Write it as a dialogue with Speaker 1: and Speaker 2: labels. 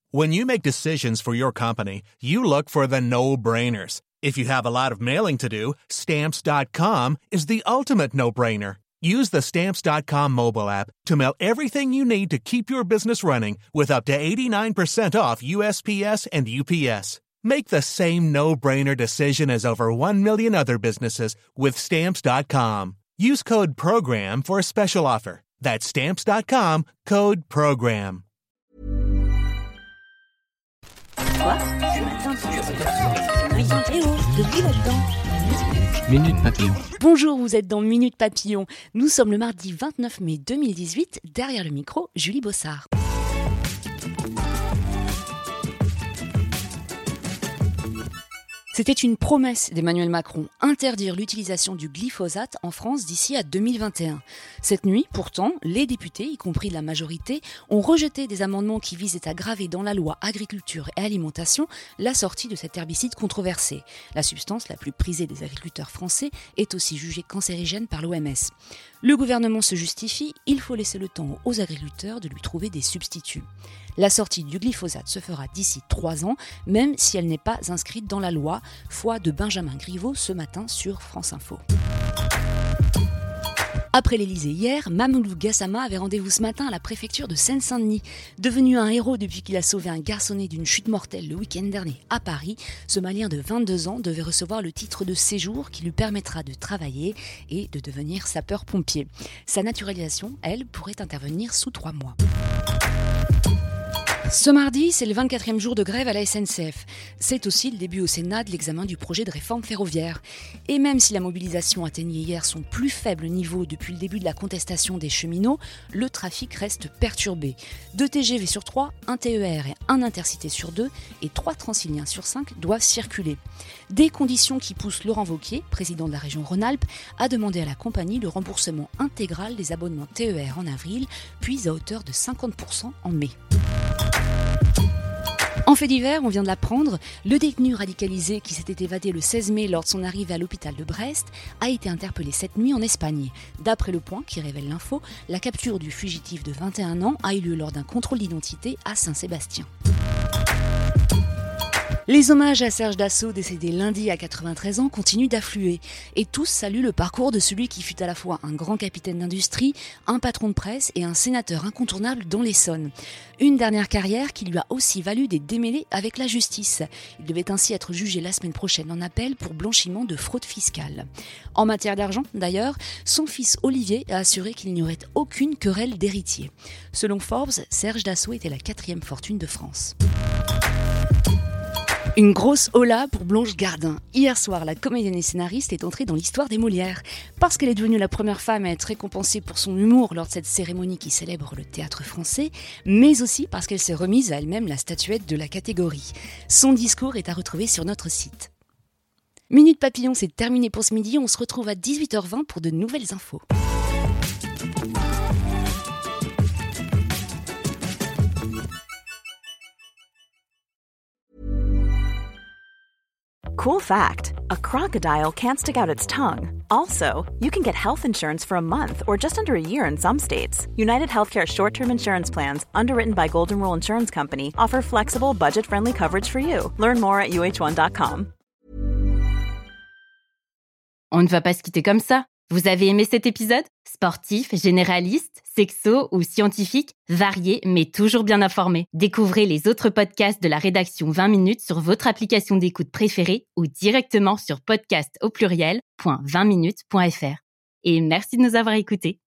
Speaker 1: When you make decisions for your company, you look for the no-brainers. If you have a lot of mailing to do, Stamps.com is the ultimate no-brainer. Use the Stamps.com mobile app to mail everything you need to keep your business running with up to 89% off USPS and UPS. Make the same no-brainer decision as over 1 million other businesses with Stamps.com. Use code PROGRAM for a special offer. That's Stamps.com, code PROGRAM.
Speaker 2: Quoi ? Ce matin, depuis là-dedans.
Speaker 3: Minute Papillon.
Speaker 2: Bonjour, vous êtes dans Minute Papillon. Nous sommes le mardi 29 mai 2018. Derrière le micro, Julie Bossard. C'était une promesse d'Emmanuel Macron, interdire l'utilisation du glyphosate en France d'ici à 2021. Cette nuit, pourtant, les députés, y compris la majorité, ont rejeté des amendements qui visaient à graver dans la loi agriculture et alimentation la sortie de cet herbicide controversé. La substance la plus prisée des agriculteurs français est aussi jugée cancérigène par l'OMS. Le gouvernement se justifie, il faut laisser le temps aux agriculteurs de lui trouver des substituts. La sortie du glyphosate se fera d'ici 3 ans, même si elle n'est pas inscrite dans la loi. Foi de Benjamin Griveaux ce matin sur France Info. Après l'Elysée hier, Mamoudou Gassama avait rendez-vous ce matin à la préfecture de Seine-Saint-Denis. Devenu un héros depuis qu'il a sauvé un garçonnet d'une chute mortelle le week-end dernier à Paris, ce Malien de 22 ans devait recevoir le titre de séjour qui lui permettra de travailler et de devenir sapeur-pompier. Sa naturalisation, elle, pourrait intervenir sous 3 mois. Ce mardi, c'est le 24e jour de grève à la SNCF. C'est aussi le début au Sénat de l'examen du projet de réforme ferroviaire. Et même si la mobilisation atteignait hier son plus faible niveau depuis le début de la contestation des cheminots, le trafic reste perturbé. 2 TGV sur 3, 1 TER et 1 Intercité sur 2 et 3 Transiliens sur 5 doivent circuler. Des conditions qui poussent Laurent Wauquiez, président de la région Rhône-Alpes, à demander à la compagnie le remboursement intégral des abonnements TER en avril, puis à hauteur de 50% en mai. En fait divers, on vient de l'apprendre, le détenu radicalisé qui s'était évadé le 16 mai lors de son arrivée à l'hôpital de Brest a été interpellé cette nuit en Espagne. D'après Le Point, qui révèle l'info, la capture du fugitif de 21 ans a eu lieu lors d'un contrôle d'identité à Saint-Sébastien. Les hommages à Serge Dassault, décédé lundi à 93 ans, continuent d'affluer. Et tous saluent le parcours de celui qui fut à la fois un grand capitaine d'industrie, un patron de presse et un sénateur incontournable dans l'Essonne. Une dernière carrière qui lui a aussi valu des démêlés avec la justice. Il devait ainsi être jugé la semaine prochaine en appel pour blanchiment de fraude fiscale. En matière d'argent, d'ailleurs, son fils Olivier a assuré qu'il n'y aurait aucune querelle d'héritiers. Selon Forbes, Serge Dassault était la 4e fortune de France. Une grosse hola pour Blanche Gardin. Hier soir, la comédienne et scénariste est entrée dans l'histoire des Molières. Parce qu'elle est devenue la première femme à être récompensée pour son humour lors de cette cérémonie qui célèbre le théâtre français, mais aussi parce qu'elle s'est remise à elle-même la statuette de la catégorie. Son discours est à retrouver sur notre site. Minute Papillon, c'est terminé pour ce midi. On se retrouve à 18h20 pour de nouvelles infos.
Speaker 4: Cool fact, a crocodile can't stick out its tongue. Also, you can get health insurance for a month or just under a year in some states. United Healthcare short-term insurance plans, underwritten by Golden Rule Insurance Company, offer flexible, budget-friendly coverage for you. Learn more at uh1.com.
Speaker 5: On ne va pas se quitter comme ça. Vous avez aimé cet épisode ? Sportif, généraliste, sexo ou scientifique, varié mais toujours bien informé. Découvrez les autres podcasts de la rédaction 20 minutes sur votre application d'écoute préférée ou directement sur podcast au pluriel.20minutes.fr. Et merci de nous avoir écoutés.